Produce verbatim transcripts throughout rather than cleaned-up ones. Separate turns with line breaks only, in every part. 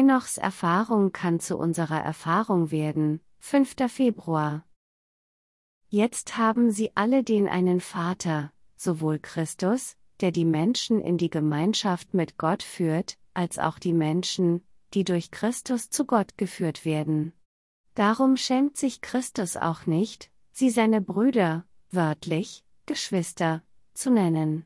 Henochs Erfahrung kann zu unserer Erfahrung werden. fünfter Februar. Jetzt haben sie alle den einen Vater, sowohl Christus, der die Menschen in die Gemeinschaft mit Gott führt, als auch die Menschen, die durch Christus zu Gott geführt werden. Darum schämt sich Christus auch nicht, sie seine Brüder, wörtlich, Geschwister, zu nennen.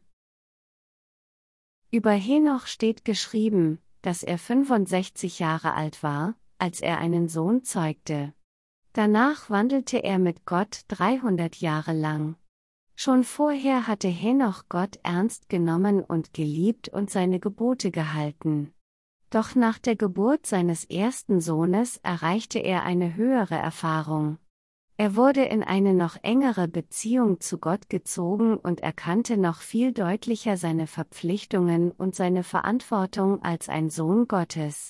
Über Henoch steht geschrieben, dass er fünfundsechzig Jahre alt war, als er einen Sohn zeugte. Danach wandelte er mit Gott dreihundert Jahre lang. Schon vorher hatte Henoch Gott ernst genommen und geliebt und seine Gebote gehalten. Doch nach der Geburt seines ersten Sohnes erreichte er eine höhere Erfahrung. Er wurde in eine noch engere Beziehung zu Gott gezogen und erkannte noch viel deutlicher seine Verpflichtungen und seine Verantwortung als ein Sohn Gottes.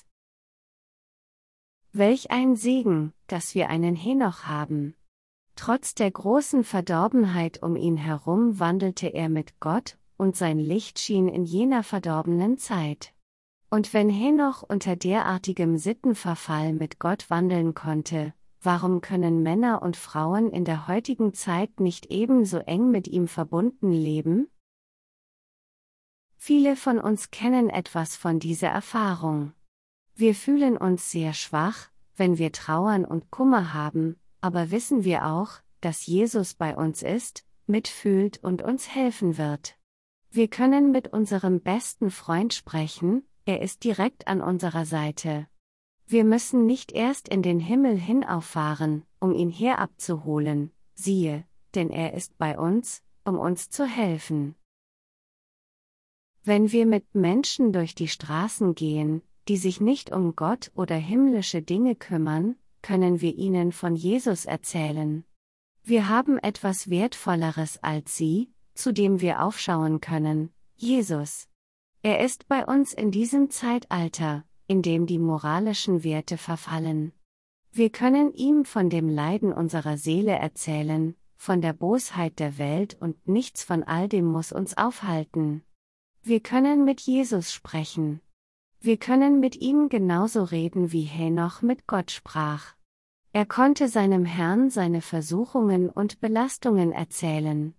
Welch ein Segen, dass wir einen Henoch haben! Trotz der großen Verdorbenheit um ihn herum wandelte er mit Gott, und sein Licht schien in jener verdorbenen Zeit. Und wenn Henoch unter derartigem Sittenverfall mit Gott wandeln konnte, warum können Männer und Frauen in der heutigen Zeit nicht ebenso eng mit ihm verbunden leben? Viele von uns kennen etwas von dieser Erfahrung. Wir fühlen uns sehr schwach, wenn wir trauern und Kummer haben, aber wissen wir auch, dass Jesus bei uns ist, mitfühlt und uns helfen wird. Wir können mit unserem besten Freund sprechen, er ist direkt an unserer Seite. Wir müssen nicht erst in den Himmel hinauffahren, um ihn herabzuholen, siehe, denn er ist bei uns, um uns zu helfen. Wenn wir mit Menschen durch die Straßen gehen, die sich nicht um Gott oder himmlische Dinge kümmern, können wir ihnen von Jesus erzählen. Wir haben etwas Wertvolleres als sie, zu dem wir aufschauen können, Jesus. Er ist bei uns in diesem Zeitalter, in dem die moralischen Werte verfallen. Wir können ihm von dem Leiden unserer Seele erzählen, von der Bosheit der Welt und nichts von all dem muss uns aufhalten. Wir können mit Jesus sprechen. Wir können mit ihm genauso reden, wie Henoch mit Gott sprach. Er konnte seinem Herrn seine Versuchungen und Belastungen erzählen.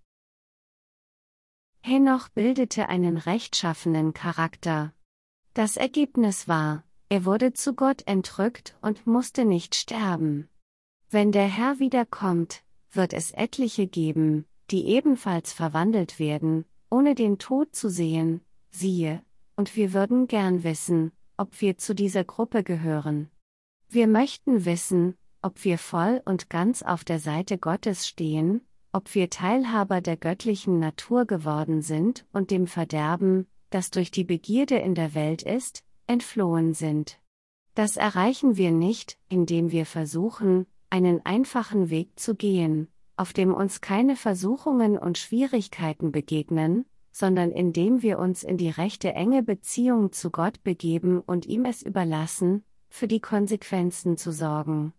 Henoch bildete einen rechtschaffenen Charakter. Das Ergebnis war, er wurde zu Gott entrückt und musste nicht sterben. Wenn der Herr wiederkommt, wird es etliche geben, die ebenfalls verwandelt werden, ohne den Tod zu sehen, siehe, und wir würden gern wissen, ob wir zu dieser Gruppe gehören. Wir möchten wissen, ob wir voll und ganz auf der Seite Gottes stehen, ob wir Teilhaber der göttlichen Natur geworden sind und dem Verderben, das durch die Begierde in der Welt ist, entflohen sind. Das erreichen wir nicht, indem wir versuchen, einen einfachen Weg zu gehen, auf dem uns keine Versuchungen und Schwierigkeiten begegnen, sondern indem wir uns in die rechte enge Beziehung zu Gott begeben und ihm es überlassen, für die Konsequenzen zu sorgen.